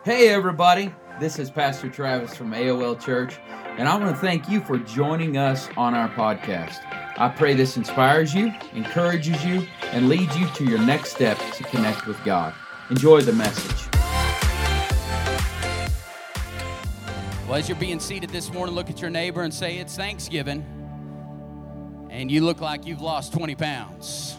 Hey everybody, this is Pastor Travis from AOL Church, and I want to thank you for joining us on our podcast. I pray this inspires you, encourages you, and leads you to your next step to connect with God. Enjoy the message. Well, as you're being seated this morning, look at your neighbor and say, it's Thanksgiving, and you look like you've lost 20 pounds.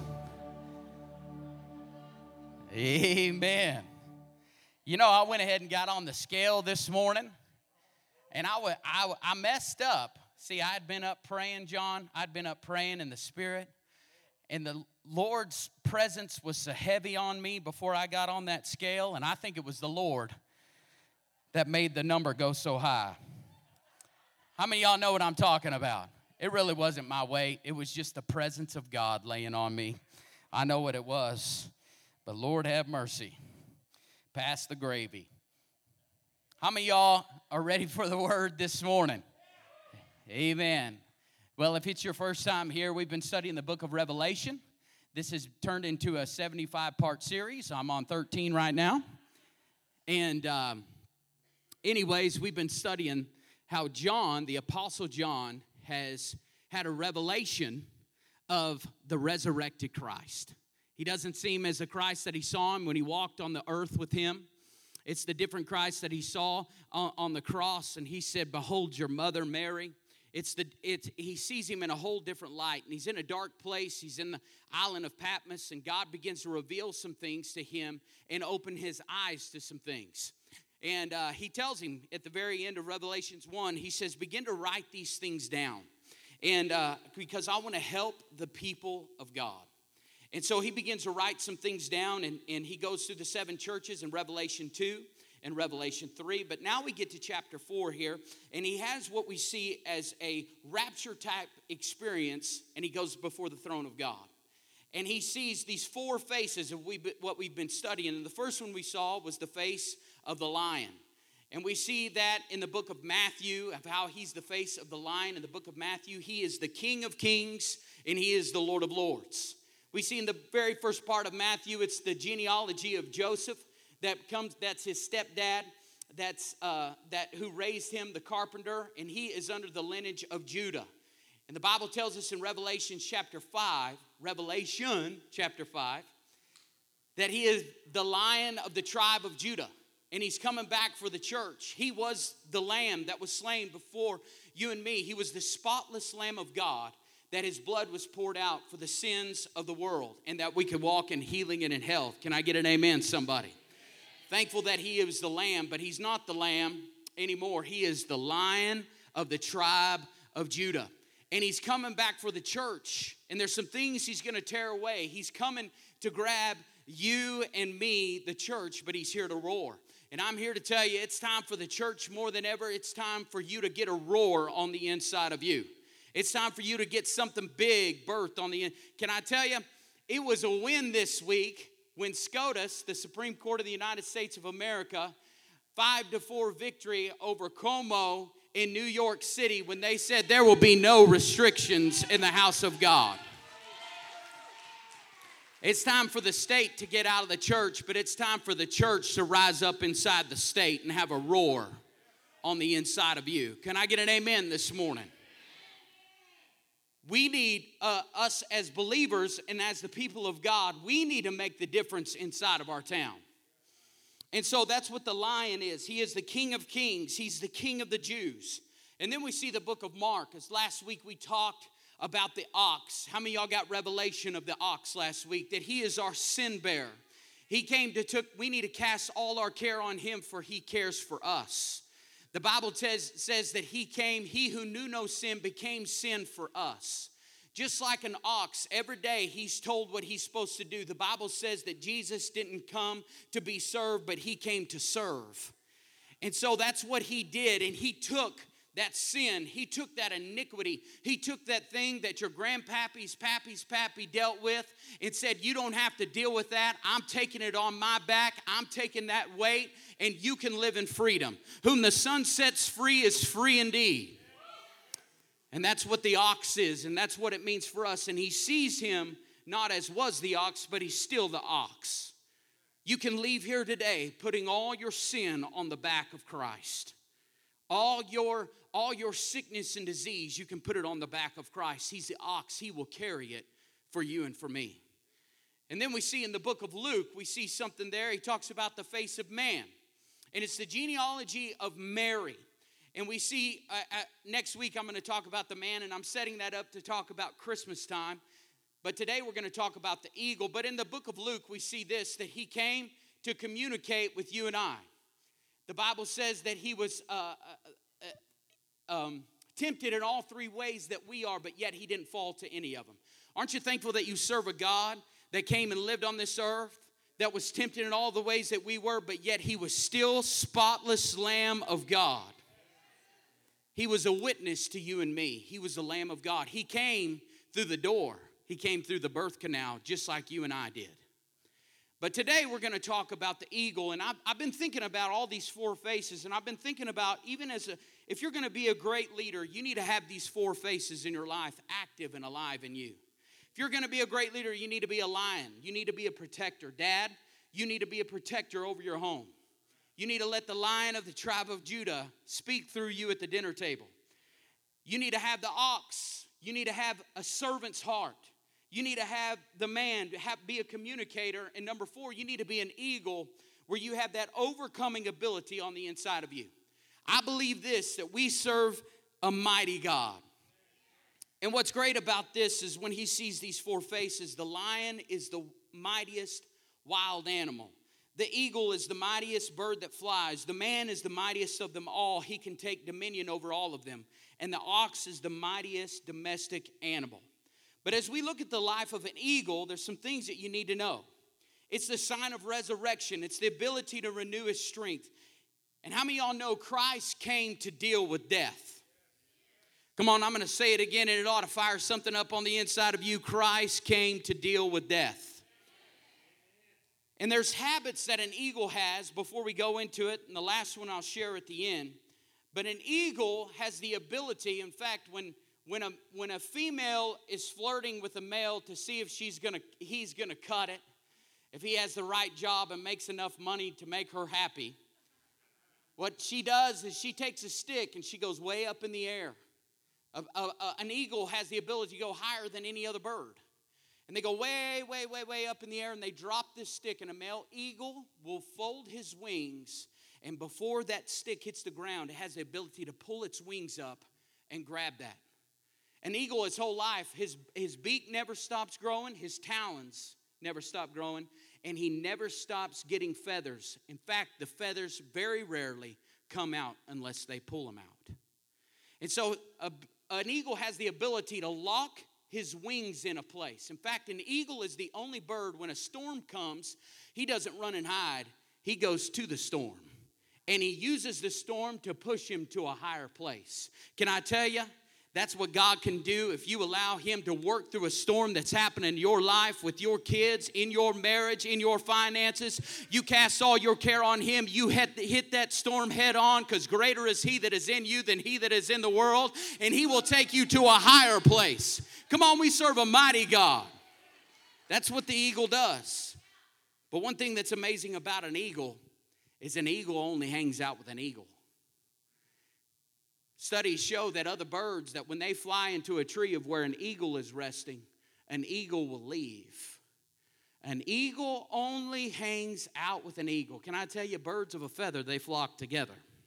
Amen. You know, I went ahead and got on the scale this morning, and I messed up. See, I had been up praying, John. I'd been up praying in the Spirit, and the Lord's presence was so heavy on me before I got on that scale, and I think it was the Lord that made the number go so high. How many of y'all know what I'm talking about? It really wasn't my weight. It was just the presence of God laying on me. I know what it was, but Lord have mercy. Pass the gravy. How many of y'all are ready for the word this morning? Amen. Well, if it's your first time here, we've been studying the book of Revelation. This has turned into a 75-part series. I'm on 13 right now. And anyways, we've been studying how John, the Apostle John, has had a revelation of the resurrected Christ. He doesn't see him as the Christ that he saw him when he walked on the earth with him. It's the different Christ that he saw on the cross, and he said, "Behold your mother, Mary." He sees him in a whole different light, and he's in a dark place. He's in the island of Patmos, and God begins to reveal some things to him and open his eyes to some things. And he tells him at the very end of Revelations 1, he says, begin to write these things down, and because I want to help the people of God. And so he begins to write some things down, and he goes through the 7 churches in Revelation 2 and Revelation 3. But now we get to chapter 4 here, and he has what we see as a rapture-type experience, and he goes before the throne of God. And he sees these 4 faces of what we've been studying. And the first one we saw was the face of the lion. And we see that in the book of Matthew, of how he's the face of the lion in the book of Matthew. He is the King of kings, and he is the Lord of lords. We see in the very first part of Matthew, it's the genealogy of Joseph that's his stepdad, who raised him, the carpenter, and he is under the lineage of Judah. And the Bible tells us in Revelation chapter 5, that he is the Lion of the tribe of Judah, and he's coming back for the church. He was the lamb that was slain before you and me. He was the spotless Lamb of God, that his blood was poured out for the sins of the world, and that we could walk in healing and in health. Can I get an amen, somebody? Thankful that he is the lamb, but he's not the lamb anymore. He is the Lion of the tribe of Judah. And he's coming back for the church, and there's some things he's going to tear away. He's coming to grab you and me, the church, but he's here to roar. And I'm here to tell you, it's time for the church more than ever. It's time for you to get a roar on the inside of you. It's time for you to get something big birthed on the end. Can I tell you, it was a win this week when SCOTUS, the Supreme Court of the United States of America, 5-4 victory over Cuomo in New York City when they said there will be no restrictions in the house of God. It's time for the state to get out of the church, but it's time for the church to rise up inside the state and have a roar on the inside of you. Can I get an amen this morning? We need, us as believers and as the people of God, we need to make the difference inside of our town. And so that's what the lion is. He is the King of kings. He's the King of the Jews. And then we see the book of Mark. As last week we talked about the ox. How many of y'all got revelation of the ox last week? That he is our sin bearer. He came we need to cast all our care on him, for he cares for us. The Bible says that he who knew no sin became sin for us. Just like an ox, every day he's told what he's supposed to do. The Bible says that Jesus didn't come to be served, but he came to serve. And so that's what he did, and he took that sin, he took that iniquity, he took that thing that your grandpappy's pappy dealt with and said, you don't have to deal with that. I'm taking it on my back. I'm taking that weight, and you can live in freedom. Whom the Son sets free is free indeed. And that's what the ox is, and that's what it means for us. And he sees him not as was the ox, but he's still the ox. You can leave here today putting all your sin on the back of Christ. All your sickness and disease, you can put it on the back of Christ. He's the ox. He will carry it for you and for me. And then we see in the book of Luke, we see something there. He talks about the face of man. And it's the genealogy of Mary. And we see, next week I'm going to talk about the man, and I'm setting that up to talk about Christmas time. But today we're going to talk about the eagle. But in the book of Luke, we see this, that he came to communicate with you and I. The Bible says that he was tempted in all three ways that we are, but yet he didn't fall to any of them. Aren't you thankful that you serve a God that came and lived on this earth, that was tempted in all the ways that we were, but yet he was still spotless Lamb of God? He was a witness to you and me. He was the Lamb of God. He came through the door. He came through the birth canal just like you and I did. But today we're going to talk about the eagle. And I've been thinking about all these four faces. And I've been thinking about, even if you're going to be a great leader, you need to have these four faces in your life active and alive in you. If you're going to be a great leader, you need to be a lion. You need to be a protector. Dad, you need to be a protector over your home. You need to let the Lion of the tribe of Judah speak through you at the dinner table. You need to have the ox. You need to have a servant's heart. You need to have the man, be a communicator. And number 4, you need to be an eagle where you have that overcoming ability on the inside of you. I believe this, that we serve a mighty God. And what's great about this is when he sees these four faces, the lion is the mightiest wild animal. The eagle is the mightiest bird that flies. The man is the mightiest of them all. He can take dominion over all of them. And the ox is the mightiest domestic animal. But as we look at the life of an eagle, there's some things that you need to know. It's the sign of resurrection. It's the ability to renew his strength. And how many of y'all know Christ came to deal with death? Come on, I'm going to say it again, and it ought to fire something up on the inside of you. Christ came to deal with death. And there's habits that an eagle has before we go into it, and the last one I'll share at the end. But an eagle has the ability, in fact, when a female is flirting with a male to see if he's gonna cut it, if he has the right job and makes enough money to make her happy, what she does is she takes a stick and she goes way up in the air. An eagle has the ability to go higher than any other bird. And they go way, way, way, way up in the air, and they drop this stick, and a male eagle will fold his wings, and before that stick hits the ground, it has the ability to pull its wings up and grab that. An eagle, his whole life, his beak never stops growing, his talons never stop growing, and he never stops getting feathers. In fact, the feathers very rarely come out unless they pull them out. And so an eagle has the ability to lock his wings in a place. In fact, an eagle is the only bird, when a storm comes, he doesn't run and hide. He goes to the storm. And he uses the storm to push him to a higher place. Can I tell you? That's what God can do if you allow him to work through a storm that's happening in your life, with your kids, in your marriage, in your finances. You cast all your care on him. You hit that storm head on, because greater is he that is in you than he that is in the world. And he will take you to a higher place. Come on, we serve a mighty God. That's what the eagle does. But one thing that's amazing about an eagle is an eagle only hangs out with an eagle. Studies show that other birds, that when they fly into a tree of where an eagle is resting, an eagle will leave. An eagle only hangs out with an eagle. Can I tell you, birds of a feather, they flock together.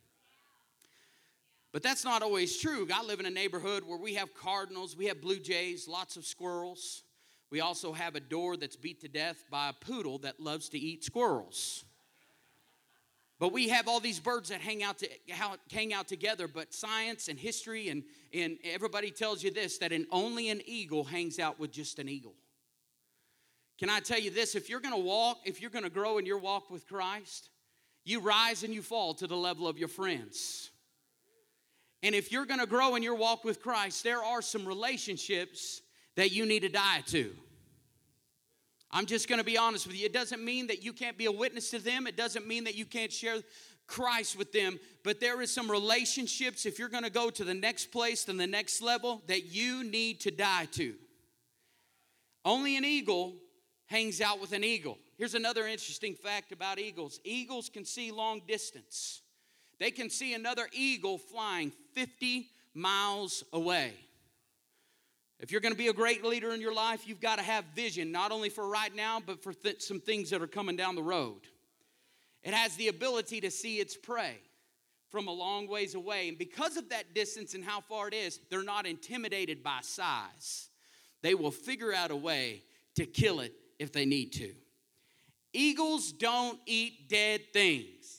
But that's not always true. I live in a neighborhood where we have cardinals, we have blue jays, lots of squirrels. We also have a door that's beat to death by a poodle that loves to eat squirrels. But we have all these birds that hang out together. But science and history and everybody tells you this, that only an eagle hangs out with just an eagle. Can I tell you this? If you're going to grow in your walk with Christ, you rise and you fall to the level of your friends. And if you're going to grow in your walk with Christ, there are some relationships that you need to die to. I'm just going to be honest with you. It doesn't mean that you can't be a witness to them. It doesn't mean that you can't share Christ with them. But there is some relationships, if you're going to go to the next place and the next level, that you need to die to. Only an eagle hangs out with an eagle. Here's another interesting fact about eagles. Eagles can see long distance. They can see another eagle flying 50 miles away. If you're going to be a great leader in your life, you've got to have vision, not only for right now, but for some things that are coming down the road. It has the ability to see its prey from a long ways away. And because of that distance and how far it is, they're not intimidated by size. They will figure out a way to kill it if they need to. Eagles don't eat dead things.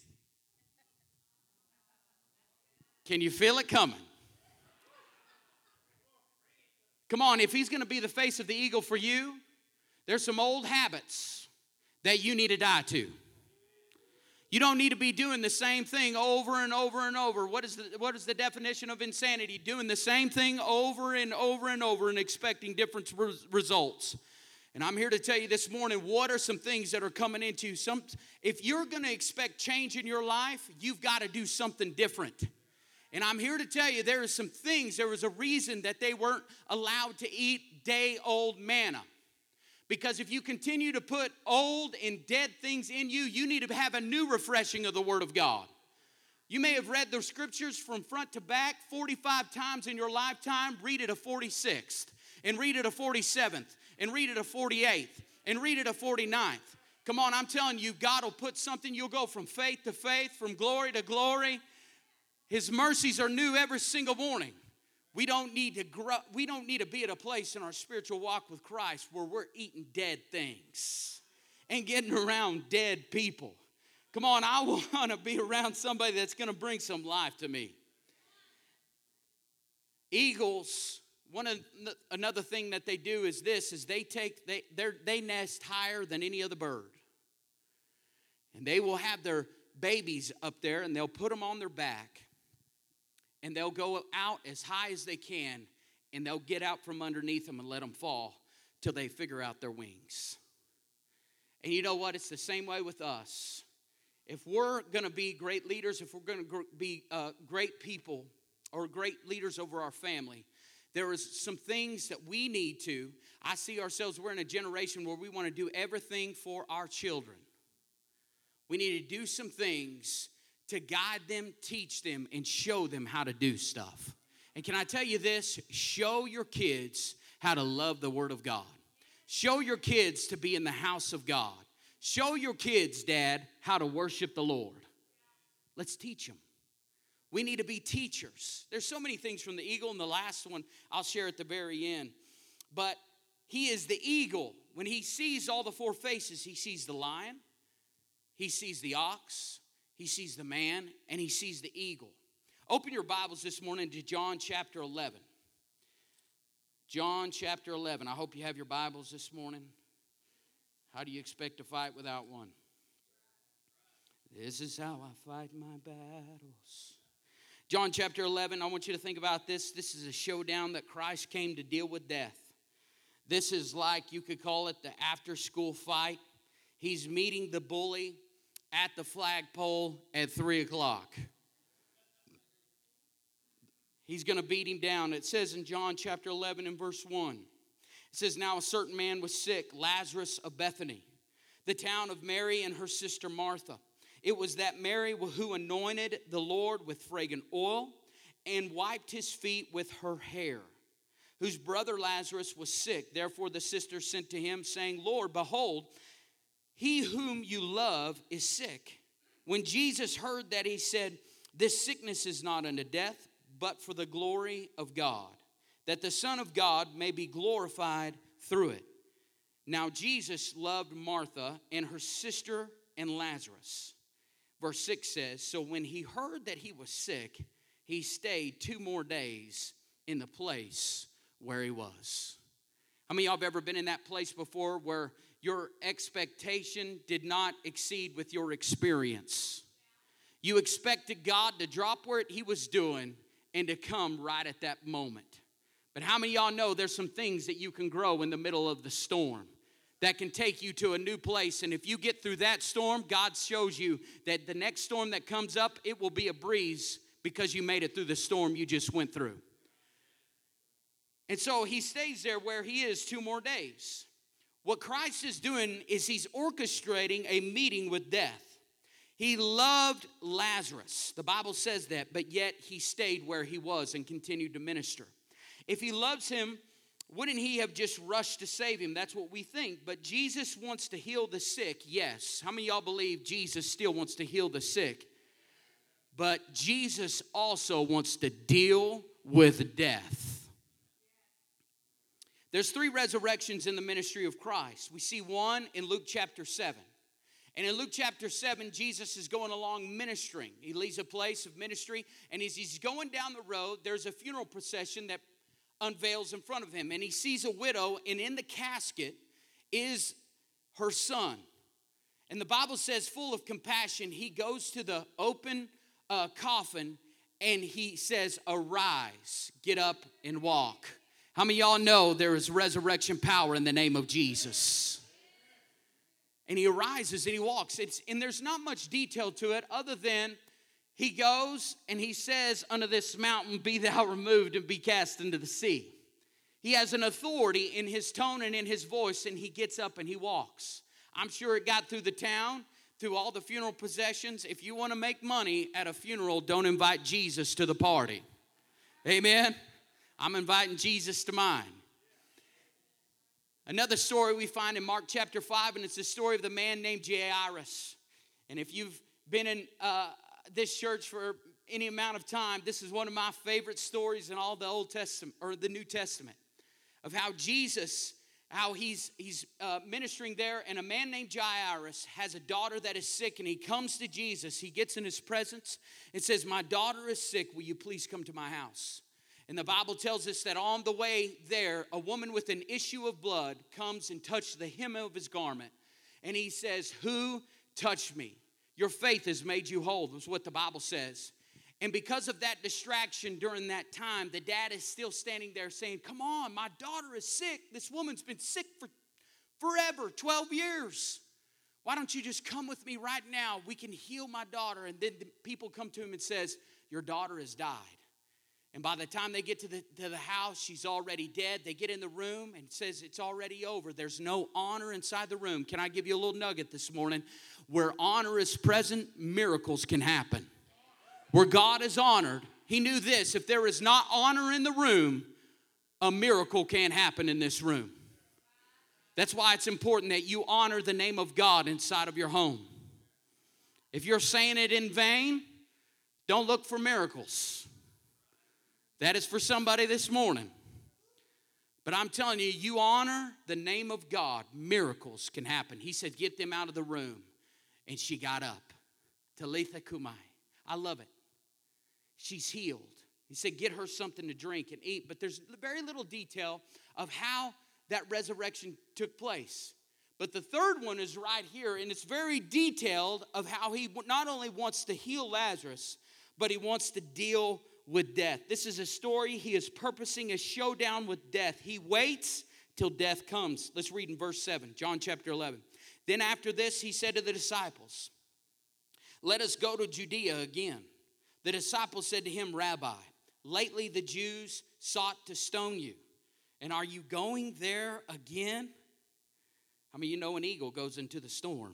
Can you feel it coming? Come on, if he's going to be the face of the eagle for you, there's some old habits that you need to die to. You don't need to be doing the same thing over and over and over. What is the definition of insanity? Doing the same thing over and over and over and expecting different results. And I'm here to tell you this morning, what are some things that are coming into some? If you're going to expect change in your life, you've got to do something different. And I'm here to tell you there was a reason that they weren't allowed to eat day-old manna. Because if you continue to put old and dead things in you, you need to have a new refreshing of the Word of God. You may have read the scriptures from front to back 45 times in your lifetime. Read it a 46th, and read it a 47th, and read it a 48th, and read it a 49th. Come on, I'm telling you, God will put something, you'll go from faith to faith, from glory to glory. His mercies are new every single morning. We don't need to be at a place in our spiritual walk with Christ where we're eating dead things and getting around dead people. Come on, I want to be around somebody that's going to bring some life to me. Eagles, another thing that they do is this: is they nest higher than any other bird, and they will have their babies up there, and they'll put them on their back. And they'll go out as high as they can, and they'll get out from underneath them and let them fall till they figure out their wings. And you know what? It's the same way with us. If we're going to be great leaders, if we're going to be great people or great leaders over our family, there is some things that we need to. I see ourselves, we're in a generation where we want to do everything for our children. We need to do some things to guide them, teach them, and show them how to do stuff. And can I tell you this? Show your kids how to love the Word of God. Show your kids to be in the house of God. Show your kids, Dad, how to worship the Lord. Let's teach them. We need to be teachers. There's so many things from the eagle, and the last one I'll share at the very end. But he is the eagle. When he sees all the four faces, he sees the lion, he sees the ox, he sees the man, and he sees the eagle. Open your Bibles this morning to John chapter 11. John chapter 11. I hope you have your Bibles this morning. How do you expect to fight without one? This is how I fight my battles. John chapter 11, I want you to think about this. This is a showdown that Christ came to deal with death. This is like, you could call it the after-school fight. He's meeting the bully at the flagpole at 3 o'clock. He's going to beat him down. It says in John chapter 11 and verse 1. It says, now a certain man was sick, Lazarus of Bethany, the town of Mary and her sister Martha. It was that Mary who anointed the Lord with fragrant oil and wiped his feet with her hair, whose brother Lazarus was sick. Therefore the sister sent to him, saying, Lord, behold, he whom you love is sick. When Jesus heard that, he said, this sickness is not unto death, but for the glory of God, that the Son of God may be glorified through it. Now Jesus loved Martha and her sister and Lazarus. Verse 6 says, so when he heard that he was sick, he stayed 2 more days in the place where he was. How many of y'all have ever been in that place before where your expectation did not exceed with your experience? You expected God to drop where he was doing and to come right at that moment. But how many of y'all know there's some things that you can grow in the middle of the storm that can take you to a new place? And if you get through that storm, God shows you that the next storm that comes up, it will be a breeze because you made it through the storm you just went through. And so he stays there where he is 2 more days. What Christ is doing is he's orchestrating a meeting with death. He loved Lazarus. The Bible says that, but yet he stayed where he was and continued to minister. If he loves him, wouldn't he have just rushed to save him? That's what we think. But Jesus wants to heal the sick, yes. How many of y'all believe Jesus still wants to heal the sick? But Jesus also wants to deal with death. There's 3 resurrections in the ministry of Christ. We see one in Luke chapter 7. And in Luke chapter 7, Jesus is going along ministering. He leaves a place of ministry, and as he's going down the road, there's a funeral procession that unveils in front of him. And he sees a widow, and in the casket is her son. And the Bible says, full of compassion, he goes to the open coffin, and he says, "Arise, get up and walk." How many of y'all know there is resurrection power in the name of Jesus? And he arises and he walks. And there's not much detail to it other than he goes and he says, "Unto this mountain be thou removed and be cast into the sea." He has an authority in his tone and in his voice, and he gets up and he walks. I'm sure it got through the town, through all the funeral processions. If you want to make money at a funeral, don't invite Jesus to the party. Amen? I'm inviting Jesus to mine. Another story we find in Mark chapter 5, and it's the story of the man named Jairus. And if you've been in this church for any amount of time, this is one of my favorite stories in all the Old Testament or the New Testament of how Jesus, how he's ministering there, and a man named Jairus has a daughter that is sick, and he comes to Jesus. He gets in his presence and says, "My daughter is sick. Will you please come to my house?" And the Bible tells us that on the way there, a woman with an issue of blood comes and touched the hem of his garment. And he says, "Who touched me? Your faith has made you whole," is what the Bible says. And because of that distraction during that time, the dad is still standing there saying, "Come on, my daughter is sick. This woman's been sick for forever, 12 years. Why don't you just come with me right now? We can heal my daughter." And then the people come to him and says, "Your daughter has died." And by the time they get to the house, she's already dead. They get in the room and it says it's already over. There's no honor inside the room. Can I give you a little nugget this morning? Where honor is present, miracles can happen. Where God is honored, he knew this: if there is not honor in the room, a miracle can't happen in this room. That's why it's important that you honor the name of God inside of your home. If you're saying it in vain, don't look for miracles. That is for somebody this morning. But I'm telling you, you honor the name of God, miracles can happen. He said, "Get them out of the room." And she got up. Talitha kumai. I love it. She's healed. He said, "Get her something to drink and eat." But there's very little detail of how that resurrection took place. But the third one is right here, and it's very detailed of how he not only wants to heal Lazarus, but he wants to deal with death. This is a story. He is purposing a showdown with death. He waits till death comes. Let's read in verse 7, John chapter 11. Then after this, he said to the disciples, "Let us go to Judea again." The disciples said to him, "Rabbi, lately the Jews sought to stone you, and are you going there again?" I mean, you know an eagle goes into the storm.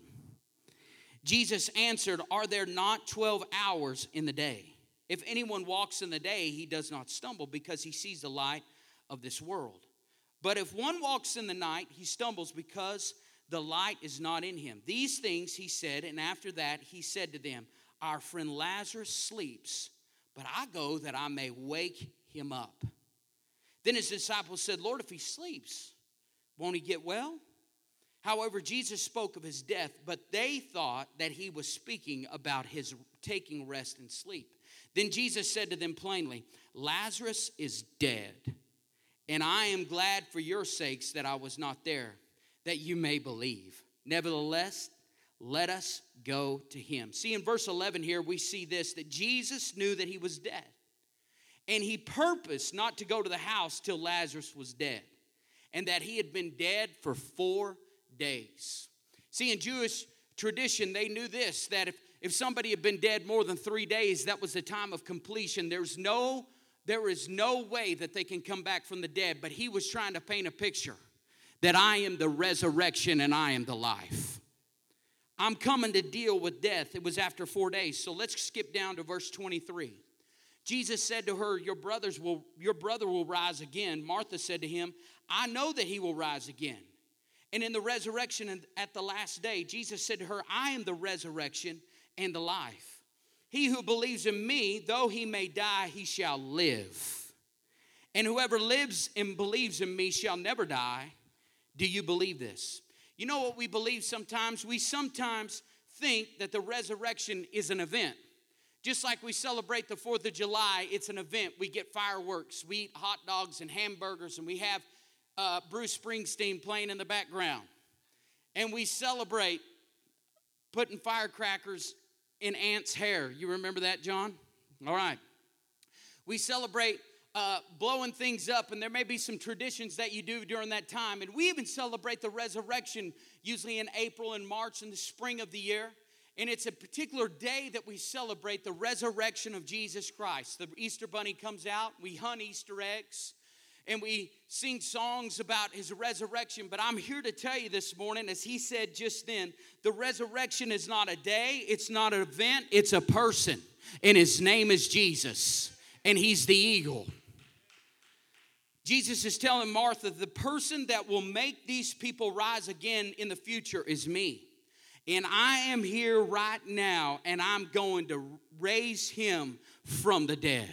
Jesus answered, "Are there not 12 hours in the day? If anyone walks in the day, he does not stumble because he sees the light of this world. But if one walks in the night, he stumbles because the light is not in him." These things he said, and after that he said to them, "Our friend Lazarus sleeps, but I go that I may wake him up." Then his disciples said, "Lord, if he sleeps, won't he get well?" However, Jesus spoke of his death, but they thought that he was speaking about his taking rest and sleep. Then Jesus said to them plainly, "Lazarus is dead, and I am glad for your sakes that I was not there, that you may believe. Nevertheless, let us go to him." See, in verse 11 here, we see this, that Jesus knew that he was dead. And he purposed not to go to the house till Lazarus was dead, and that he had been dead for 4 days. See, in Jewish tradition, they knew this, that if somebody had been dead more than 3 days, that was the time of completion. There is no way that they can come back from the dead. But he was trying to paint a picture that I am the resurrection and I am the life. I'm coming to deal with death. It was after 4 days. So let's skip down to verse 23. Jesus said to her, your brother will rise again. Martha said to him, I know that he will rise again. And in the resurrection and at the last day, Jesus said to her, I am the resurrection and the life. He who believes in me, though he may die, he shall live. And whoever lives and believes in me shall never die. Do you believe this? You know what we believe sometimes? We sometimes think that the resurrection is an event. Just like we celebrate the 4th of July, it's an event. We get fireworks, we eat hot dogs and hamburgers, and we have Bruce Springsteen playing in the background. And we celebrate putting firecrackers in Ant's hair. You remember that, John? All right. We celebrate blowing things up, and there may be some traditions that you do during that time. And we even celebrate the resurrection usually in April and March in the spring of the year. And it's a particular day that we celebrate the resurrection of Jesus Christ. The Easter bunny comes out, we hunt Easter eggs, and we sing songs about his resurrection. But I'm here to tell you this morning, as he said just then, the resurrection is not a day, it's not an event, it's a person. And his name is Jesus, and he's the eagle. Jesus is telling Martha, the person that will make these people rise again in the future is me. And I am here right now, and I'm going to raise him from the dead.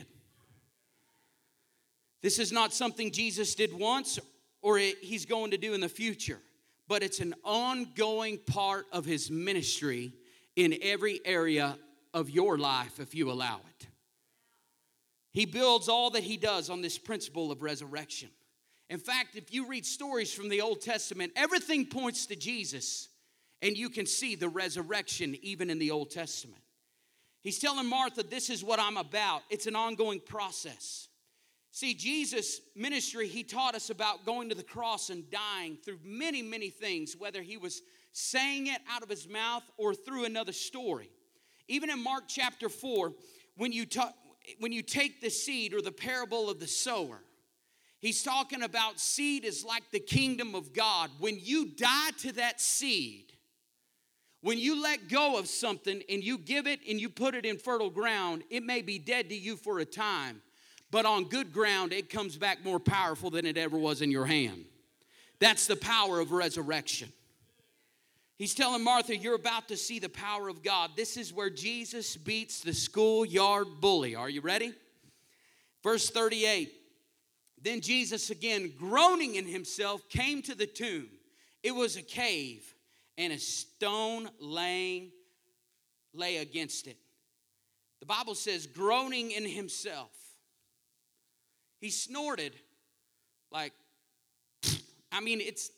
This is not something Jesus did once or he's going to do in the future, but it's an ongoing part of his ministry in every area of your life if you allow it. He builds all that he does on this principle of resurrection. In fact, if you read stories from the Old Testament, everything points to Jesus, and you can see the resurrection even in the Old Testament. He's telling Martha, this is what I'm about. It's an ongoing process. See, Jesus' ministry, he taught us about going to the cross and dying through many, many things, whether he was saying it out of his mouth or through another story. Even in Mark chapter 4, when you take the seed or the parable of the sower, he's talking about seed is like the kingdom of God. When you die to that seed, when you let go of something and you give it and you put it in fertile ground, it may be dead to you for a time, but on good ground, it comes back more powerful than it ever was in your hand. That's the power of resurrection. He's telling Martha, you're about to see the power of God. This is where Jesus beats the schoolyard bully. Are you ready? Verse 38. Then Jesus, again, groaning in himself, came to the tomb. It was a cave, and a stone lay against it. The Bible says, groaning in himself. He snorted like, it's,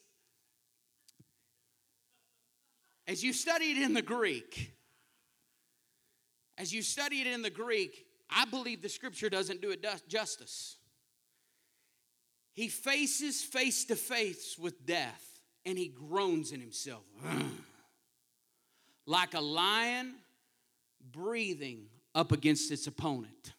as you study it in the Greek, I believe the scripture doesn't do it justice. He faces face to face with death, and he groans in himself. Like a lion breathing up against its opponent.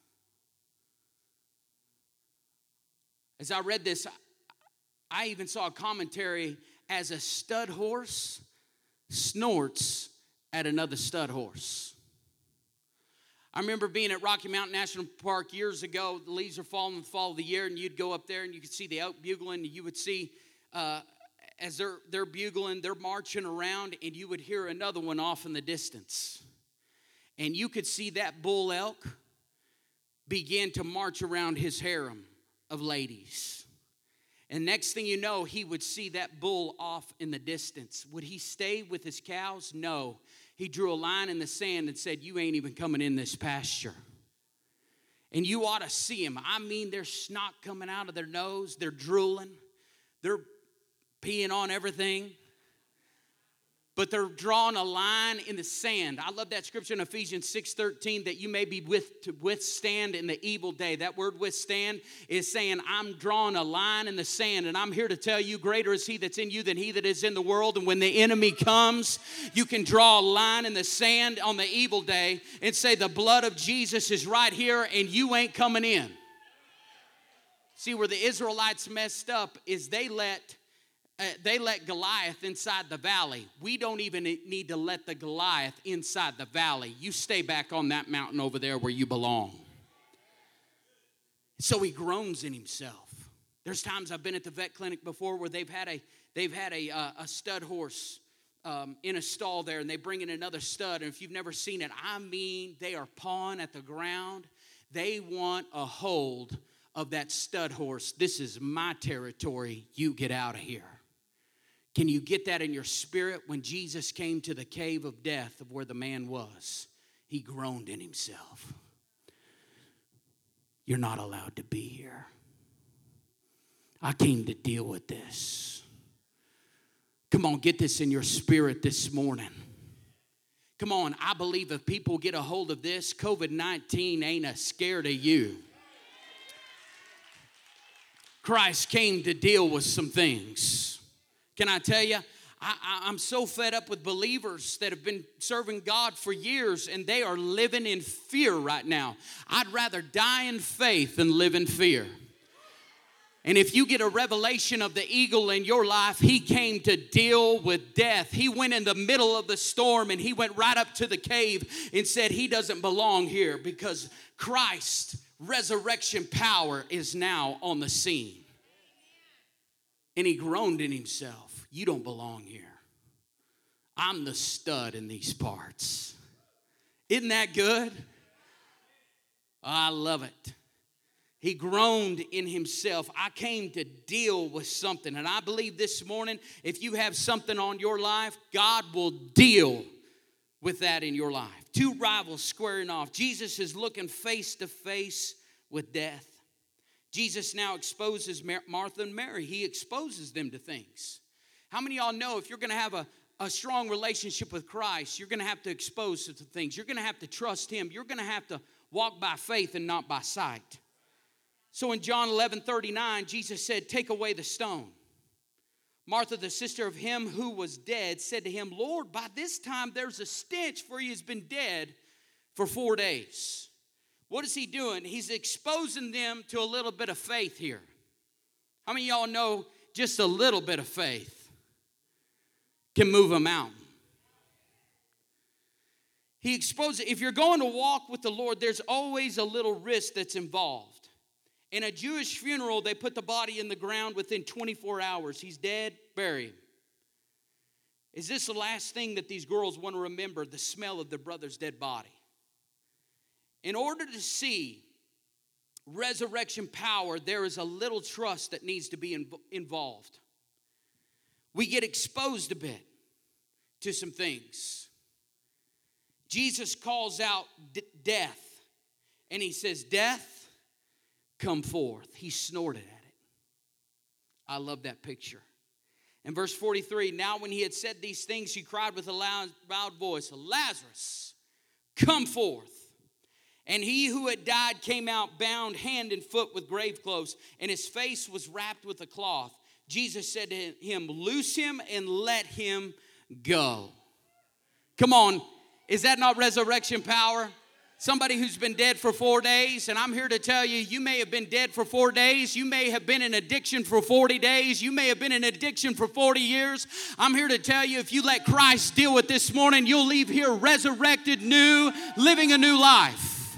As I read this, I even saw a commentary as a stud horse snorts at another stud horse. I remember being at Rocky Mountain National Park years ago. The leaves are falling in the fall of the year, and you'd go up there and you could see the elk bugling, and you would see as they're bugling, they're marching around, and you would hear another one off in the distance. And you could see that bull elk begin to march around his harem of ladies. And next thing you know, he would see that bull off in the distance. Would he stay with his cows? No. He drew a line in the sand and said, you ain't even coming in this pasture. And you ought to see him. There's snot coming out of their nose. They're drooling. They're peeing on everything. But they're drawing a line in the sand. I love that scripture in Ephesians 6:13, that you may be to withstand in the evil day. That word withstand is saying, I'm drawing a line in the sand, and I'm here to tell you, greater is he that's in you than he that is in the world. And when the enemy comes, you can draw a line in the sand on the evil day and say, the blood of Jesus is right here, and you ain't coming in. See, where the Israelites messed up is they let They let Goliath inside the valley. We don't even need to let the Goliath inside the valley. You stay back on that mountain over there where you belong. So he groans in himself. There's times I've been at the vet clinic before where they've had a stud horse in a stall there, and they bring in another stud. And if you've never seen it, I mean, they are pawing at the ground. They want a hold of that stud horse. This is my territory. You get out of here. Can you get that in your spirit? When Jesus came to the cave of death of where the man was, he groaned in himself. You're not allowed to be here. I came to deal with this. Come on, get this in your spirit this morning. Come on, I believe if people get a hold of this, COVID-19 ain't a scared of you. Christ came to deal with some things. Can I tell you, I'm so fed up with believers that have been serving God for years and they are living in fear right now. I'd rather die in faith than live in fear. And if you get a revelation of the eagle in your life, he came to deal with death. He went in the middle of the storm and he went right up to the cave and said he doesn't belong here because Christ's resurrection power is now on the scene. And he groaned in himself. You don't belong here. I'm the stud in these parts. Isn't that good? I love it. He groaned in himself. I came to deal with something. And I believe this morning, if you have something on your life, God will deal with that in your life. Two rivals squaring off. Jesus is looking face to face with death. Jesus now exposes Martha and Mary. He exposes them to things. How many of y'all know if you're going to have a strong relationship with Christ, you're going to have to expose to things. You're going to have to trust him. You're going to have to walk by faith and not by sight. So in John 11:39, Jesus said, take away the stone. Martha, the sister of him who was dead, said to him, Lord, by this time there's a stench, for he has been dead for 4 days. What is he doing? He's exposing them to a little bit of faith here. How many of y'all know just a little bit of faith can move a mountain? He exposed it. If you're going to walk with the Lord, there's always a little risk that's involved. In a Jewish funeral, they put the body in the ground within 24 hours. He's dead, buried. Is this the last thing that these girls want to remember, the smell of their brother's dead body? In order to see resurrection power, there is a little trust that needs to be involved. We get exposed a bit to some things. Jesus calls out death, and he says, death, come forth. He snorted at it. I love that picture. In verse 43, now when he had said these things, he cried with a loud voice, Lazarus, come forth. And he who had died came out bound hand and foot with grave clothes, and his face was wrapped with a cloth. Jesus said to him, loose him and let him go. Come on, is that not resurrection power? Somebody who's been dead for 4 days, and I'm here to tell you, you may have been dead for 4 days. You may have been in addiction for 40 days. You may have been in addiction for 40 years. I'm here to tell you, if you let Christ deal with this morning, you'll leave here resurrected, new, living a new life.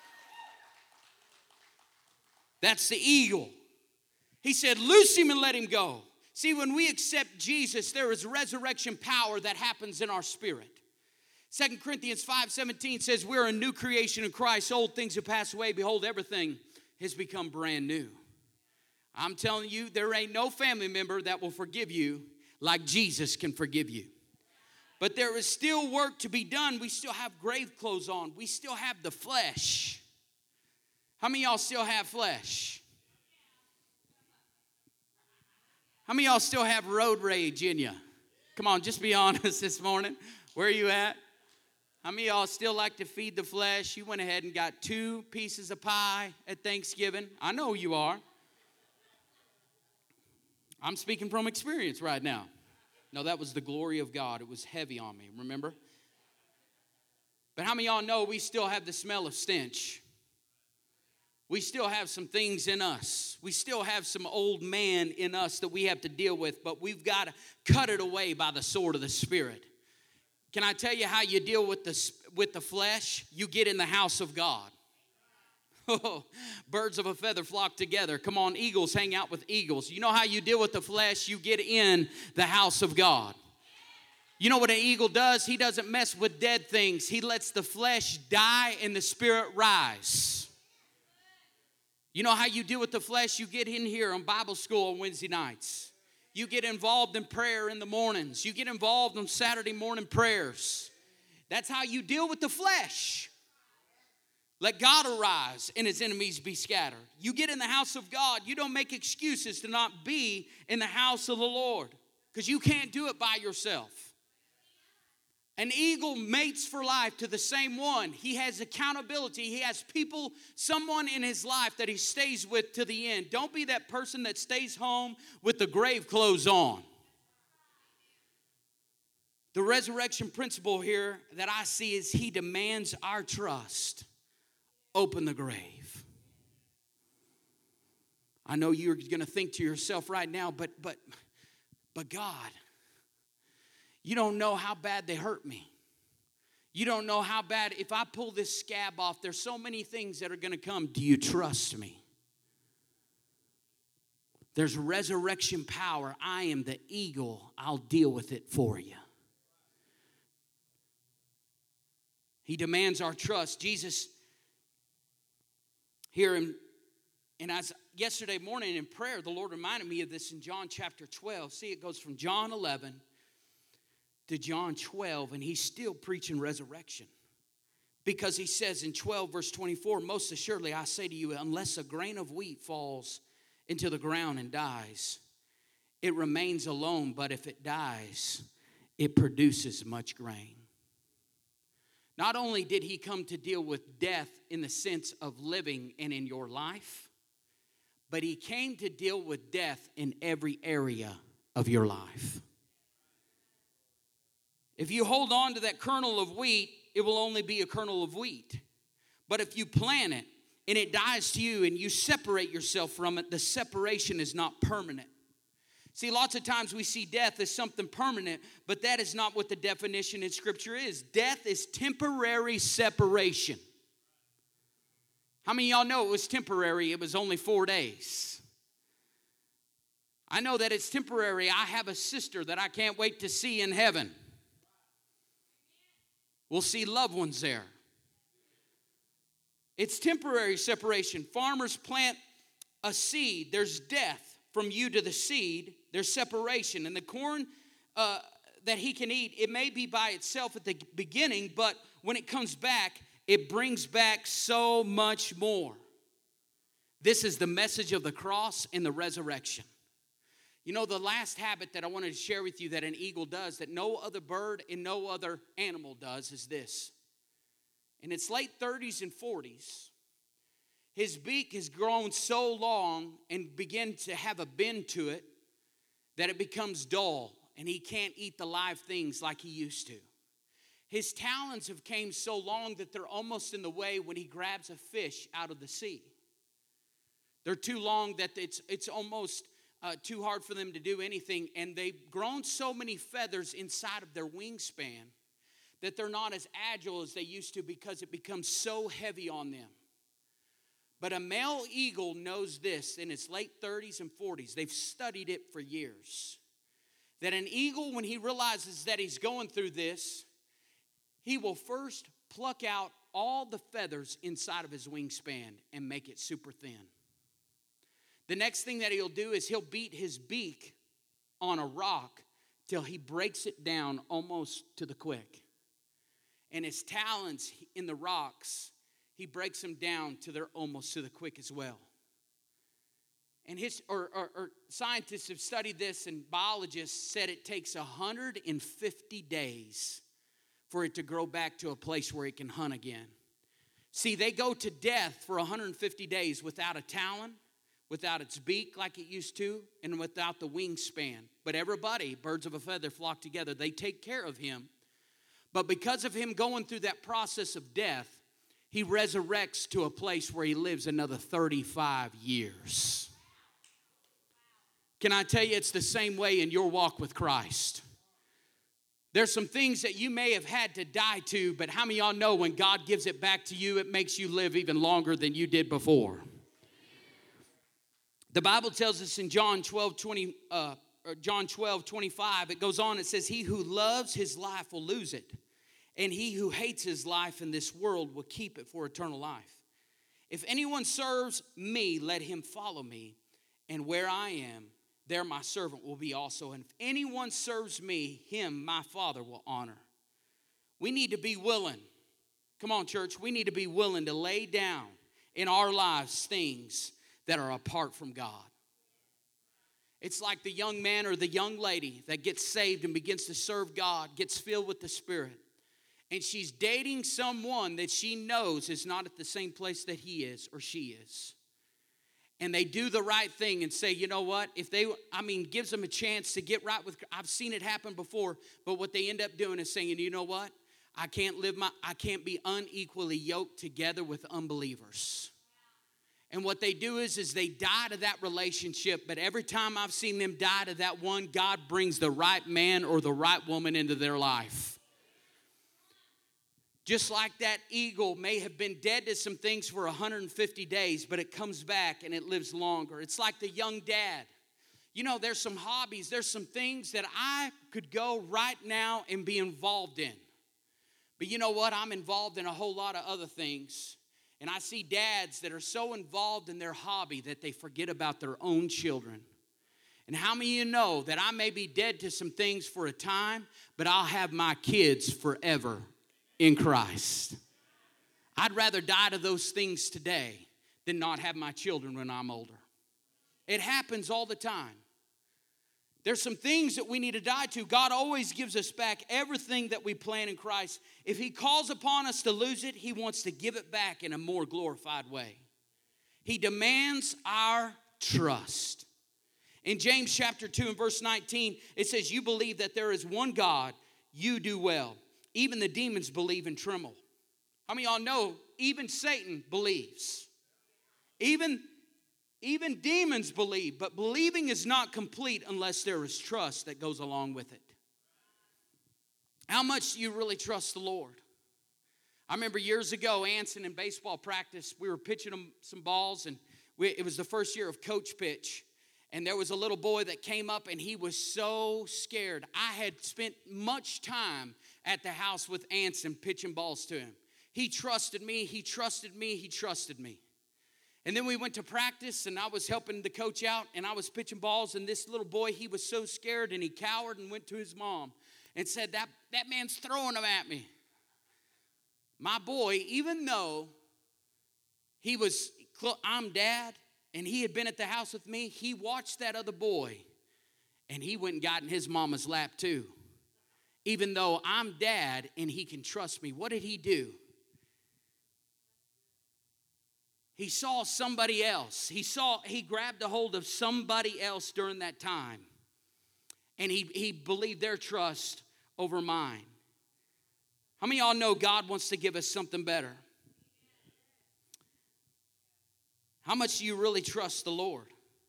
That's the eagle. He said, loose him and let him go. See, when we accept Jesus, there is resurrection power that happens in our spirit. 2 Corinthians 5:17 says, we're a new creation in Christ. Old things have passed away. Behold, everything has become brand new. I'm telling you, there ain't no family member that will forgive you like Jesus can forgive you. But there is still work to be done. We still have grave clothes on. We still have the flesh. How many of y'all still have flesh? How many of y'all still have road rage in you? Come on, just be honest this morning. Where are you at? How many of y'all still like to feed the flesh? You went ahead and got 2 pieces of pie at Thanksgiving. I know you are. I'm speaking from experience right now. No, that was the glory of God. It was heavy on me, remember? But how many of y'all know we still have the smell of stench? We still have some things in us. We still have some old man in us that we have to deal with, but we've got to cut it away by the sword of the Spirit. Can I tell you how you deal with the flesh? You get in the house of God. Oh, birds of a feather flock together. Come on, eagles hang out with eagles. You know how you deal with the flesh? You get in the house of God. You know what an eagle does? He doesn't mess with dead things. He lets the flesh die and the spirit rise. You know how you deal with the flesh? You get in here on Bible school on Wednesday nights. You get involved in prayer in the mornings. You get involved in Saturday morning prayers. That's how you deal with the flesh. Let God arise and his enemies be scattered. You get in the house of God. You don't make excuses to not be in the house of the Lord, because you can't do it by yourself. An eagle mates for life to the same one. He has accountability. He has people, someone in his life that he stays with to the end. Don't be that person that stays home with the grave clothes on. The resurrection principle here that I see is he demands our trust. Open the grave. I know you're going to think to yourself right now, but God, you don't know how bad they hurt me. You don't know how bad, if I pull this scab off, there's so many things that are going to come. Do you trust me? There's resurrection power. I am the eagle. I'll deal with it for you. He demands our trust. Jesus, here and as yesterday morning in prayer, the Lord reminded me of this in John chapter 12. See, it goes from John 11 to John 12, and he's still preaching resurrection. Because he says in 12 verse 24, most assuredly I say to you, unless a grain of wheat falls into the ground and dies, it remains alone, but if it dies, it produces much grain. Not only did he come to deal with death in the sense of living and in your life, but he came to deal with death in every area of your life. If you hold on to that kernel of wheat, it will only be a kernel of wheat. But if you plant it and it dies to you and you separate yourself from it, the separation is not permanent. See, lots of times we see death as something permanent, but that is not what the definition in Scripture is. Death is temporary separation. How many of y'all know it was temporary? It was only 4 days. I know that it's temporary. I have a sister that I can't wait to see in heaven. We'll see loved ones there. It's temporary separation. Farmers plant a seed. There's death from you to the seed. There's separation. And the corn that he can eat, it may be by itself at the beginning, but when it comes back, it brings back so much more. This is the message of the cross and the resurrection. You know, the last habit that I wanted to share with you that an eagle does, that no other bird and no other animal does, is this. In its late 30s and 40s, his beak has grown so long and begin to have a bend to it that it becomes dull and he can't eat the live things like he used to. His talons have came so long that they're almost in the way when he grabs a fish out of the sea. They're too long that it's almost too hard for them to do anything, and they've grown so many feathers inside of their wingspan that they're not as agile as they used to because it becomes so heavy on them. But a male eagle knows this in its late 30s and 40s. They've studied it for years. That an eagle, when he realizes that he's going through this, he will first pluck out all the feathers inside of his wingspan and make it super thin. The next thing that he'll do is he'll beat his beak on a rock till he breaks it down almost to the quick. And his talons in the rocks, he breaks them down to they're almost to the quick as well. And scientists have studied this, and biologists said it takes 150 days for it to grow back to a place where it can hunt again. See, they go to death for 150 days without a talon, without its beak like it used to, and without the wingspan. But everybody, birds of a feather, flock together. They take care of him. But because of him going through that process of death, he resurrects to a place where he lives another 35 years. Can I tell you, it's the same way in your walk with Christ. There's some things that you may have had to die to, but how many of y'all know when God gives it back to you, it makes you live even longer than you did before? The Bible tells us in John 12:25, it goes on, it says, he who loves his life will lose it, and he who hates his life in this world will keep it for eternal life. If anyone serves me, let him follow me, and where I am, there my servant will be also. And if anyone serves me, him my Father will honor. We need to be willing. Come on, church. We need to be willing to lay down in our lives things that are apart from God. It's like the young man or the young lady that gets saved and begins to serve God, gets filled with the Spirit. And she's dating someone that she knows is not at the same place that he is or she is. And they do the right thing and say, you know what? Gives them a chance to get right with, I've seen it happen before, but what they end up doing is saying, you know what? I can't be unequally yoked together with unbelievers. And what they do is they die to that relationship, but every time I've seen them die to that one, God brings the right man or the right woman into their life. Just like that eagle may have been dead to some things for 150 days, but it comes back and it lives longer. It's like the young dad. You know, there's some hobbies, there's some things that I could go right now and be involved in. But you know what? I'm involved in a whole lot of other things. And I see dads that are so involved in their hobby that they forget about their own children. And how many of you know that I may be dead to some things for a time, but I'll have my kids forever in Christ? I'd rather die to those things today than not have my children when I'm older. It happens all the time. There's some things that we need to die to. God always gives us back everything that we plan in Christ. If he calls upon us to lose it, he wants to give it back in a more glorified way. He demands our trust. In James chapter 2 and verse 19, it says, you believe that there is one God, you do well. Even the demons believe and tremble. How many of y'all know even Satan believes? Even demons believe, but believing is not complete unless there is trust that goes along with it. How much do you really trust the Lord? I remember years ago, Anson in baseball practice, we were pitching them some balls, and it was the first year of coach pitch. And there was a little boy that came up, and he was so scared. I had spent much time at the house with Anson pitching balls to him. He trusted me, he trusted me, he trusted me. And then we went to practice, and I was helping the coach out, and I was pitching balls, and this little boy, he was so scared, and he cowered and went to his mom and said, that man's throwing them at me. My boy, even though I'm dad, and he had been at the house with me, he watched that other boy, and he went and got in his mama's lap too. Even though I'm dad and he can trust me, what did he do? He saw somebody else. He grabbed a hold of somebody else during that time, and he believed their trust over mine. How many of y'all know God wants to give us something better? How much do you really trust the Lord?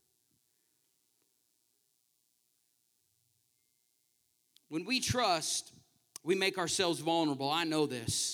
When we trust, we make ourselves vulnerable. I know this.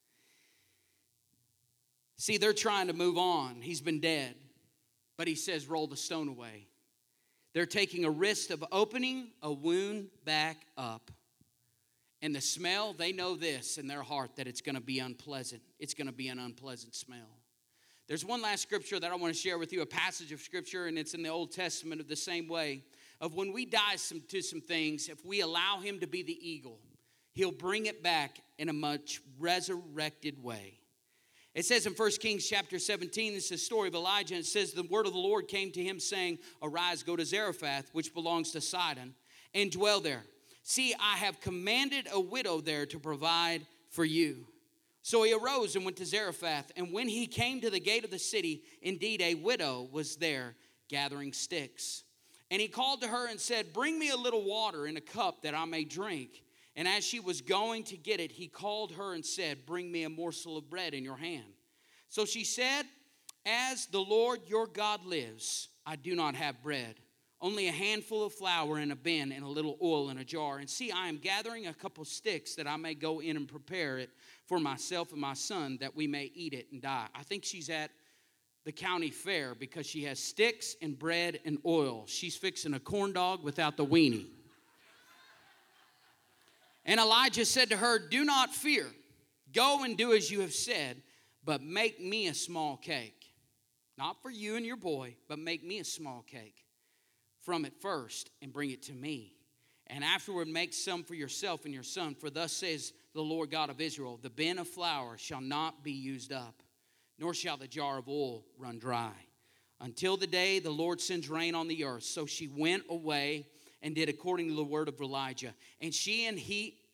See, they're trying to move on. He's been dead. But he says, roll the stone away. They're taking a risk of opening a wound back up. And the smell, they know this in their heart that it's going to be unpleasant. It's going to be an unpleasant smell. There's one last scripture that I want to share with you, a passage of scripture, and it's in the Old Testament of the same way, of when we die to some things, if we allow him to be the eagle, he'll bring it back in a much resurrected way. It says in 1 Kings chapter 17, this is the story of Elijah, and it says, the word of the Lord came to him saying, arise, go to Zarephath, which belongs to Sidon, and dwell there. See, I have commanded a widow there to provide for you. So he arose and went to Zarephath, and when he came to the gate of the city, indeed a widow was there gathering sticks. And he called to her and said, bring me a little water in a cup that I may drink. And as she was going to get it, he called her and said, "Bring me a morsel of bread in your hand." So she said, "As the Lord your God lives, I do not have bread, only a handful of flour in a bin and a little oil in a jar. And see, I am gathering a couple sticks that I may go in and prepare it for myself and my son, that we may eat it and die." I think she's at the county fair because she has sticks and bread and oil. She's fixing a corn dog without the weenie. And Elijah said to her, "Do not fear. Go and do as you have said, but make me a small cake. Not for you and your boy, but make me a small cake from it first and bring it to me. And afterward make some for yourself and your son. For thus says the Lord God of Israel, the bin of flour shall not be used up, nor shall the jar of oil run dry, until the day the Lord sends rain on the earth." So she went away and did according to the word of Elijah. And she and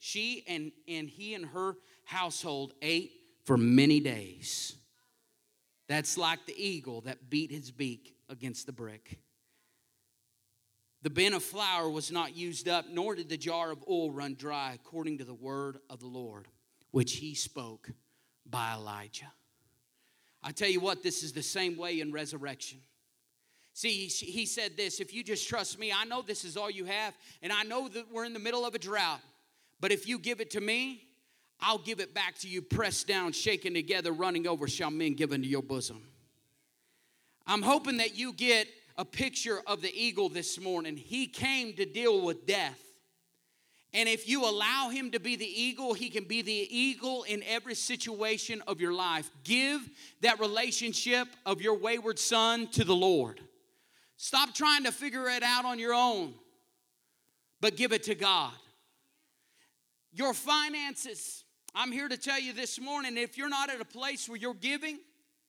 her household ate for many days. That's like the eagle that beat his beak against the brick. The bin of flour was not used up, nor did the jar of oil run dry, according to the word of the Lord, which he spoke by Elijah. I tell you what, this is the same way in resurrection. See, he said this, "If you just trust me, I know this is all you have, and I know that we're in the middle of a drought. But if you give it to me, I'll give it back to you, pressed down, shaken together, running over, shall men give into your bosom." I'm hoping that you get a picture of the eagle this morning. He came to deal with death. And if you allow him to be the eagle, he can be the eagle in every situation of your life. Give that relationship of your wayward son to the Lord. Stop trying to figure it out on your own, but give it to God. Your finances, I'm here to tell you this morning, if you're not at a place where you're giving,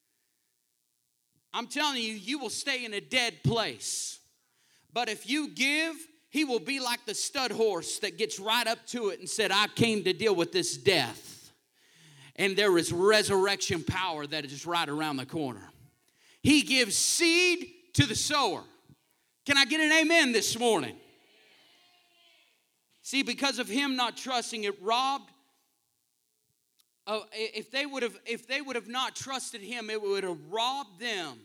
I'm telling you, you will stay in a dead place. But if you give, he will be like the stud horse that gets right up to it and said, "I came to deal with this death." And there is resurrection power that is right around the corner. He gives seed to the sower. Can I get an amen this morning? See, because of him not trusting, it robbed. If they would have not trusted him, it would have robbed them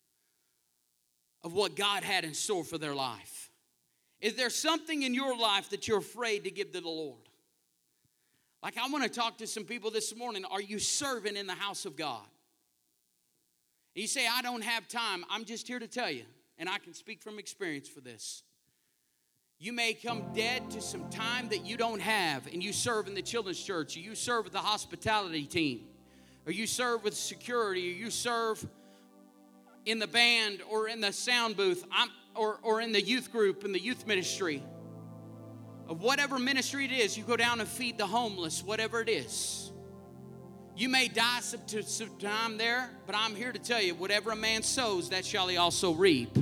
of what God had in store for their life. Is there something in your life that you're afraid to give to the Lord? Like, I want to talk to some people this morning. Are you serving in the house of God? And you say, "I don't have time." I'm just here to tell you, and I can speak from experience for this. You may come dead to some time that you don't have, and you serve in the children's church, or you serve with the hospitality team, or you serve with security, or you serve in the band or in the sound booth, or in the youth group, in the youth ministry. Of whatever ministry it is, you go down and feed the homeless, whatever it is. You may die some time there, but I'm here to tell you, whatever a man sows, that shall he also reap.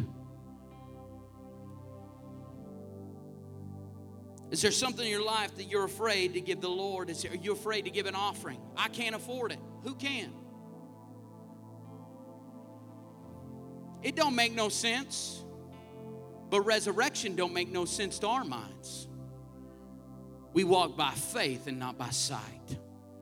Is there something in your life that you're afraid to give the Lord? Are you afraid to give an offering? I can't afford it. Who can? It don't make no sense. But resurrection don't make no sense to our minds. We walk by faith and not by sight.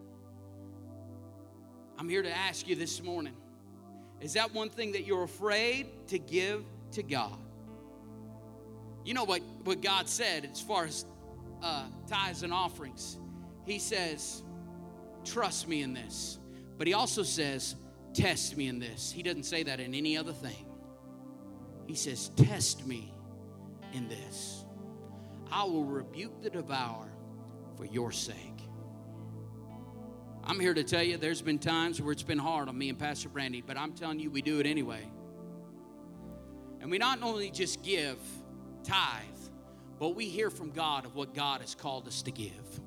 I'm here to ask you this morning, is that one thing that you're afraid to give to God? You know what God said as far as tithes and offerings. He says, "Trust me in this." But he also says, "Test me in this." He doesn't say that in any other thing. He says, "Test me in this. I will rebuke the devourer for your sake." I'm here to tell you, there's been times where it's been hard on me and Pastor Brandy, but I'm telling you, we do it anyway. And we not only just give tithe, but we hear from God of what God has called us to give.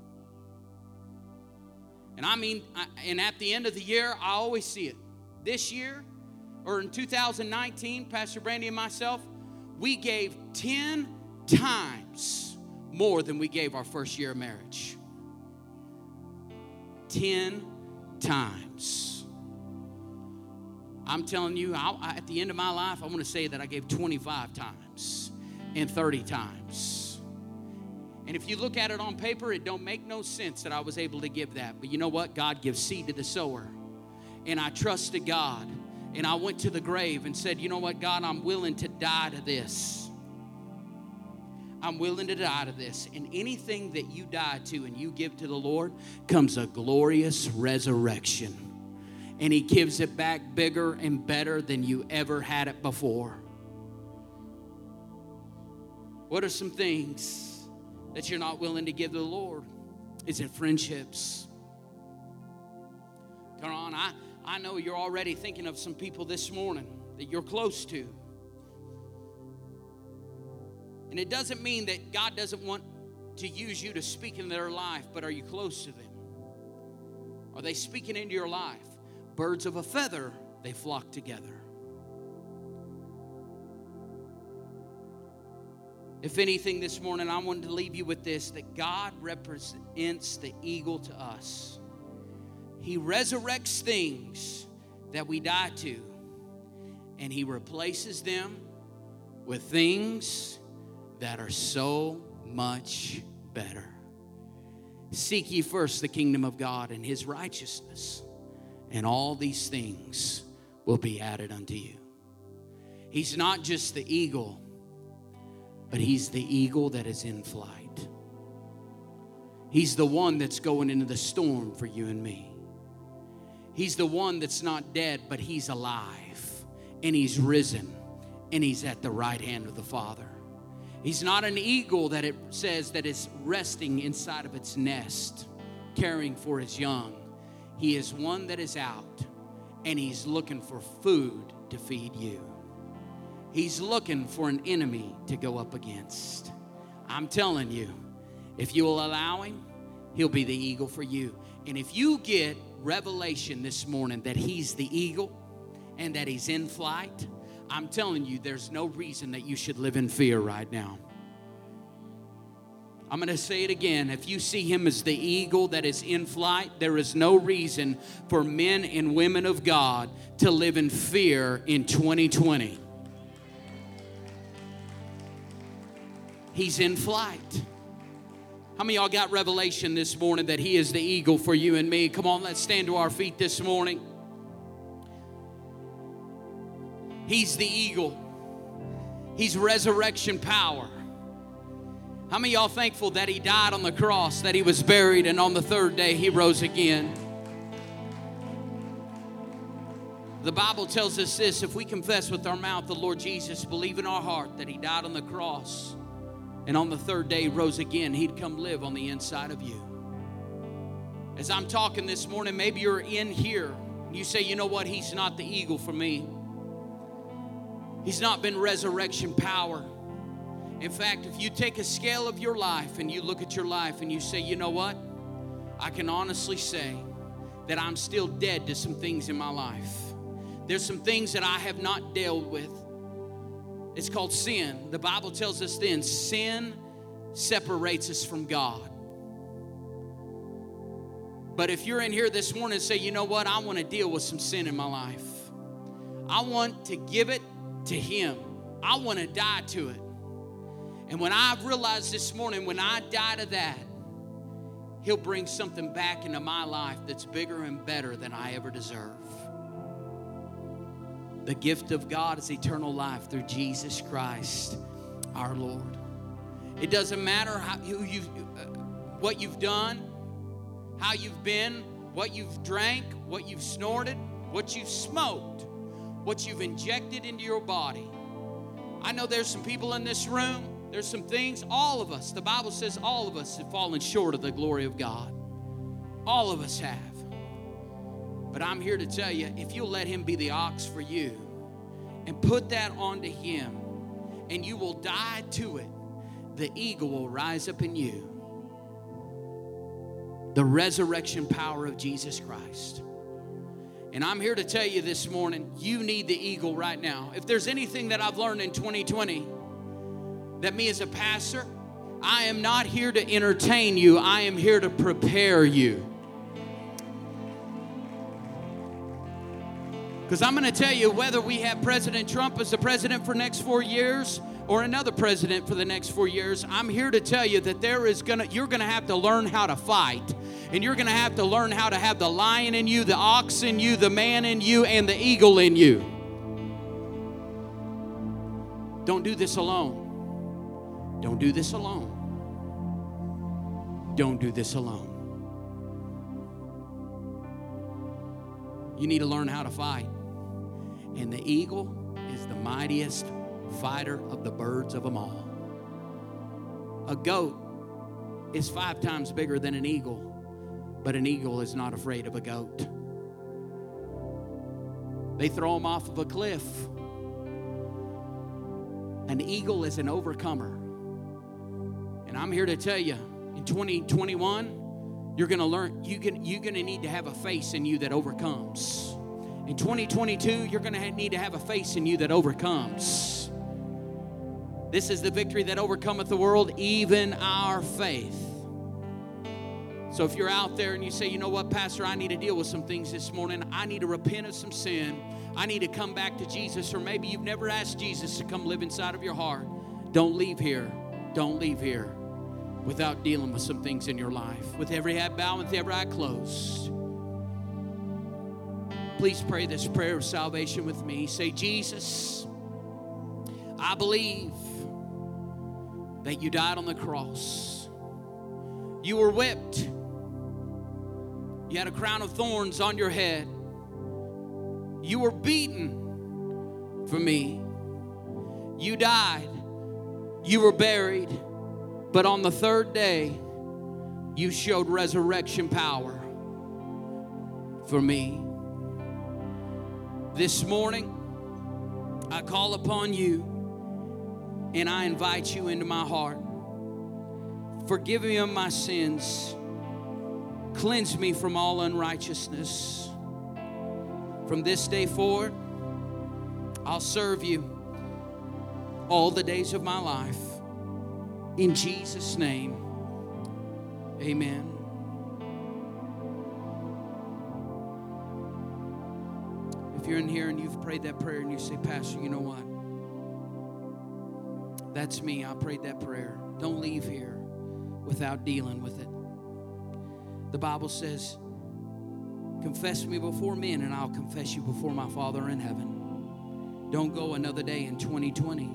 And and at the end of the year, I always see it. This year, or in 2019, Pastor Brandy and myself, we gave 10 times more than we gave our first year of marriage. 10 times. I'm telling you, at the end of my life, I want to say that I gave 25 times and 30 times. And if you look at it on paper, it don't make no sense that I was able to give that. But you know what? God gives seed to the sower. And I trusted God. And I went to the grave and said, you know what, God, I'm willing to die to this. I'm willing to die to this. And anything that you die to and you give to the Lord comes a glorious resurrection. And He gives it back bigger and better than you ever had it before. What are some things that you're not willing to give to the Lord? Is it friendships? Come on, I know you're already thinking of some people this morning that you're close to. And it doesn't mean that God doesn't want to use you to speak in their life, but are you close to them? Are they speaking into your life? Birds of a feather, they flock together. If anything this morning, I wanted to leave you with this, that God represents the eagle to us. He resurrects things that we die to, and He replaces them with things that are so much better. Seek ye first the kingdom of God and His righteousness, and all these things will be added unto you. He's not just the eagle, but He's the eagle that is in flight. He's the one that's going into the storm for you and me. He's the one that's not dead, but He's alive, and He's risen, and He's at the right hand of the Father. He's not an eagle that it says that is resting inside of its nest, caring for his young. He is one that is out, and He's looking for food to feed you. He's looking for an enemy to go up against. I'm telling you, if you will allow Him, He'll be the eagle for you. And if you get revelation this morning that He's the eagle and that He's in flight, I'm telling you, there's no reason that you should live in fear right now. I'm going to say it again. If you see Him as the eagle that is in flight, there is no reason for men and women of God to live in fear in 2020. He's in flight. How many of y'all got revelation this morning that He is the eagle for you and me? Come on, let's stand to our feet this morning. He's the eagle. He's resurrection power. How many of y'all thankful that He died on the cross, that He was buried, and on the third day He rose again? The Bible tells us this: if we confess with our mouth the Lord Jesus, believe in our heart that He died on the cross, and on the third day He rose again, He'd come live on the inside of you. As I'm talking this morning, maybe you're in here and you say, you know what, He's not the eagle for me. He's not been resurrection power. In fact, if you take a scale of your life and you look at your life and you say, you know what, I can honestly say that I'm still dead to some things in my life. There's some things that I have not dealt with. It's called sin. The Bible tells us then, sin separates us from God. But if you're in here this morning and say, you know what, I want to deal with some sin in my life. I want to give it to Him. I want to die to it. And when I've realized this morning, when I die to that, He'll bring something back into my life that's bigger and better than I ever deserve. The gift of God is eternal life through Jesus Christ, our Lord. It doesn't matter what you've done, how you've been, what you've drank, what you've snorted, what you've smoked, what you've injected into your body. I know there's some people in this room, there's some things, all of us, the Bible says all of us have fallen short of the glory of God. All of us have. But I'm here to tell you, if you'll let Him be the ox for you and put that onto Him, and you will die to it, the eagle will rise up in you. The resurrection power of Jesus Christ. And I'm here to tell you this morning, you need the eagle right now. If there's anything that I've learned in 2020, that me as a pastor, I am not here to entertain you. I am here to prepare you. Because I'm going to tell you, whether we have President Trump as the president for the next 4 years, or another president for the next 4 years, I'm here to tell you that you're gonna have to learn how to fight. And you're gonna have to learn how to have the lion in you, the ox in you, the man in you, and the eagle in you. Don't do this alone. Don't do this alone. Don't do this alone. You need to learn how to fight. And the eagle is the mightiest fighter of the birds of them all. A goat is 5 times bigger than an eagle, but an eagle is not afraid of a goat. They throw them off of a cliff. An eagle is an overcomer. And I'm here to tell you, in 2021, you're going to learn, you're going to need to have a face in you that overcomes. In 2022, you're going to need to have a face in you that overcomes. This is the victory that overcometh the world, even our faith. So if you're out there and you say, you know what, Pastor, I need to deal with some things this morning. I need to repent of some sin. I need to come back to Jesus. Or maybe you've never asked Jesus to come live inside of your heart. Don't leave here. Don't leave here without dealing with some things in your life. With every head bowed, with every eye closed. Please pray this prayer of salvation with me. Say, Jesus, I believe that you died on the cross. You were whipped. You had a crown of thorns on your head. You were beaten for me. You died. You were buried. But on the third day, you showed resurrection power for me. This morning, I call upon you and I invite you into my heart. Forgive me of my sins. Cleanse me from all unrighteousness. From this day forward, I'll serve you all the days of my life. In Jesus' name, amen. If you're in here and you've prayed that prayer and you say, Pastor, you know what? That's me. I prayed that prayer. Don't leave here without dealing with it. The Bible says, confess me before men and I'll confess you before my Father in heaven. Don't go another day in 2020.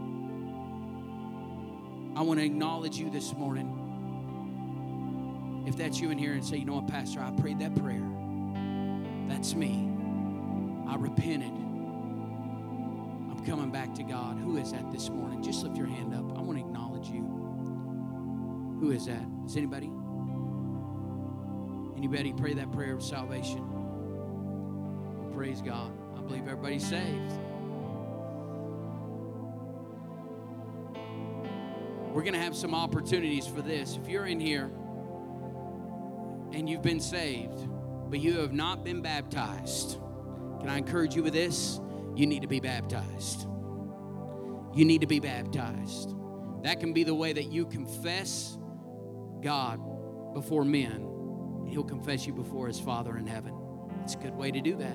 I want to acknowledge you this morning. If that's you in here and say, you know what, Pastor, I prayed that prayer. That's me. I repented. I'm coming back to God. Who is that this morning? Just lift your hand up. I want to acknowledge you. Who is that? Is anybody? Anybody pray that prayer of salvation? Praise God. I believe everybody's saved. We're going to have some opportunities for this. If you're in here and you've been saved, but you have not been baptized, can I encourage you with this? You need to be baptized. You need to be baptized. That can be the way that you confess God before men. He'll confess you before his Father in heaven. It's a good way to do that.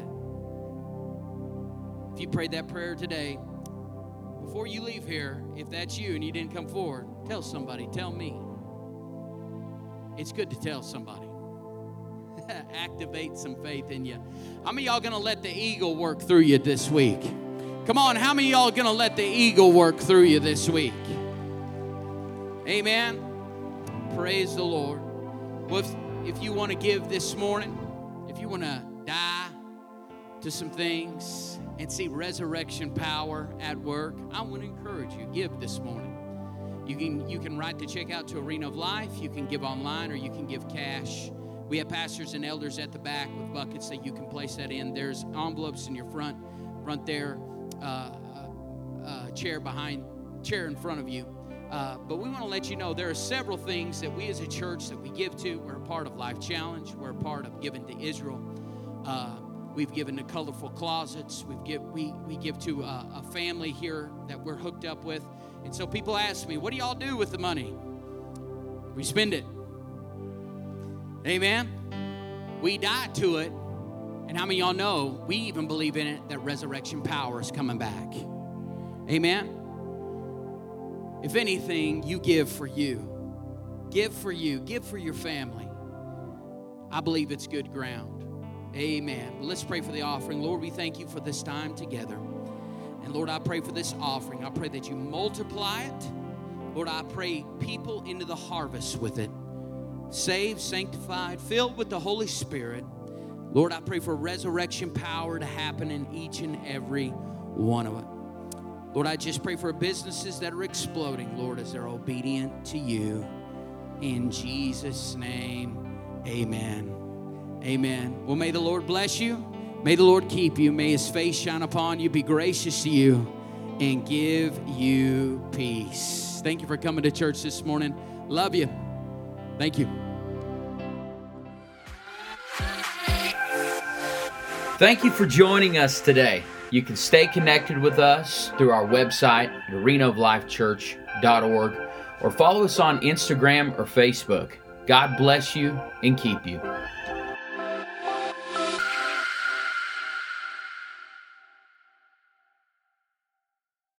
If you prayed that prayer today, before you leave here, if that's you and you didn't come forward, tell somebody, tell me. It's good to tell somebody. Activate some faith in you. How many of y'all going to let the eagle work through you this week? Come on, how many of y'all going to let the eagle work through you this week? Amen. Praise the Lord. Well, if you want to give this morning, if you want to die to some things and see resurrection power at work, I want to encourage you, give this morning. You can write the check out to Arena of Life. You can give online or you can give cash. We have pastors and elders at the back with buckets that you can place that in. There's envelopes in your front there, chair in front of you. But we want to let you know there are several things that we as a church that we give to. We're a part of Life Challenge. We're a part of Giving to Israel. We've given to Colorful Closets. We give to a family here that we're hooked up with. And so people ask me, what do y'all do with the money? We spend it. Amen? We die to it. And how many of y'all know we even believe in it that resurrection power is coming back? Amen? If anything, you give for you. Give for you. Give for your family. I believe it's good ground. Amen. Well, let's pray for the offering. Lord, we thank you for this time together. And Lord, I pray for this offering. I pray that you multiply it. Lord, I pray people into the harvest with it. Saved, sanctified, filled with the Holy Spirit. Lord, I pray for resurrection power to happen in each and every one of it. Lord, I just pray for businesses that are exploding, Lord, as they're obedient to you. In Jesus' name, amen. Amen. Well, may the Lord bless you. May the Lord keep you. May his face shine upon you, be gracious to you, and give you peace. Thank you for coming to church this morning. Love you. Thank you. Thank you for joining us today. You can stay connected with us through our website, arenaoflifechurch.org, or follow us on Instagram or Facebook. God bless you and keep you.